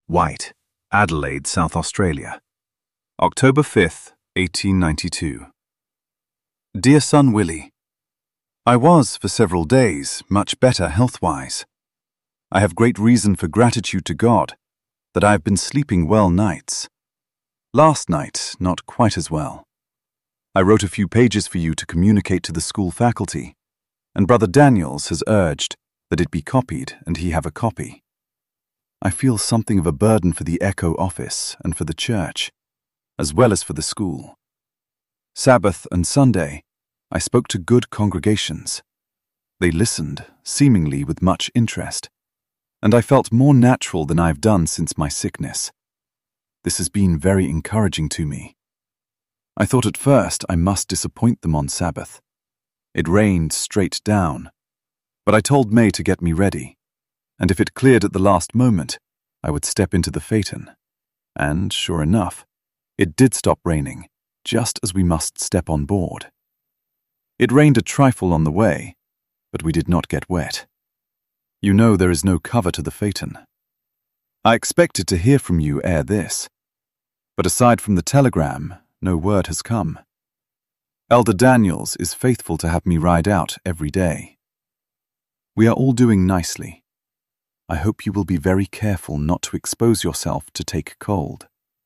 White, Adelaide, South Australia. October 5th, 1892. Dear son Willie, I was, for several days, much better health-wise. I have great reason for gratitude to God that I have been sleeping well nights. Last night, not quite as well. I wrote a few pages for you to communicate to the school faculty, and Brother Daniels has urged that it be copied and he have a copy. I feel something of a burden for the Echo office and for the church, as well as for the school. Sabbath and Sunday, I spoke to good congregations. They listened, seemingly with much interest, and I felt more natural than I have done since my sickness. This has been very encouraging to me. I thought at first I must disappoint them on Sabbath. It rained straight down, but I told May to get me ready, and if it cleared at the last moment, I would step into the phaeton. And, sure enough, it did stop raining, just as we must step on board. It rained a trifle on the way, but we did not get wet. You know there is no cover to the phaeton. I expected to hear from you ere this, but aside from the telegram, no word has come. Elder Daniels is faithful to have me ride out every day. We are all doing nicely. I hope you will be very careful not to expose yourself to take cold.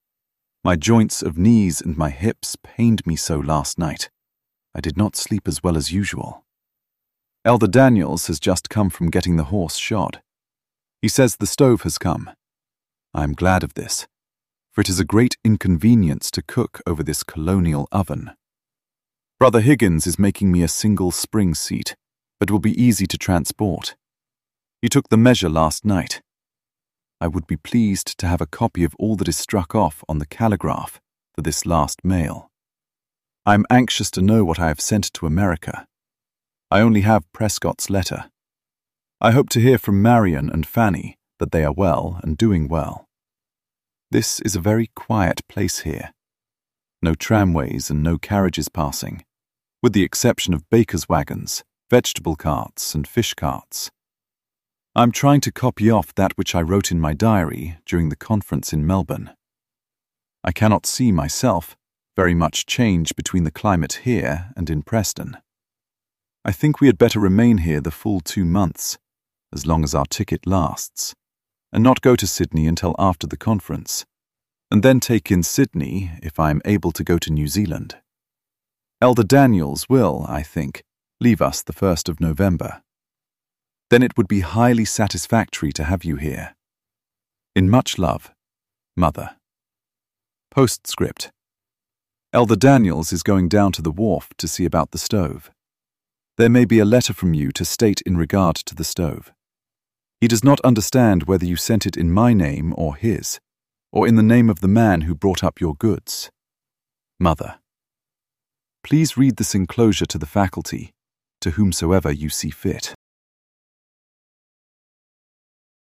My joints of knees and my hips pained me so last night. I did not sleep as well as usual. Elder Daniels has just come from getting the horse shod. He says the stove has come. I am glad of this, for it is a great inconvenience to cook over this colonial oven. Brother Higgins is making me a single spring seat, but will be easy to transport. He took the measure last night. I would be pleased to have a copy of all that is struck off on the calligraph for this last mail. I am anxious to know what I have sent to America. I only have Prescott's letter. I hope to hear from Marion and Fanny that they are well and doing well. This is a very quiet place here. No tramways and no carriages passing, with the exception of baker's wagons, vegetable carts and fish carts. I am trying to copy off that which I wrote in my diary during the conference in Melbourne. I cannot see myself very much change between the climate here and in Preston. I think we had better remain here the full 2 months, as long as our ticket lasts, and not go to Sydney until after the conference, and then take in Sydney if I am able to go to New Zealand. Elder Daniels will, I think, leave us the 1st of November. Then it would be highly satisfactory to have you here. In much love, Mother. Postscript. Elder Daniels is going down to the wharf to see about the stove. There may be a letter from you to state in regard to the stove. He does not understand whether you sent it in my name or his, or in the name of the man who brought up your goods. Mother. Please read this enclosure to the faculty, to whomsoever you see fit.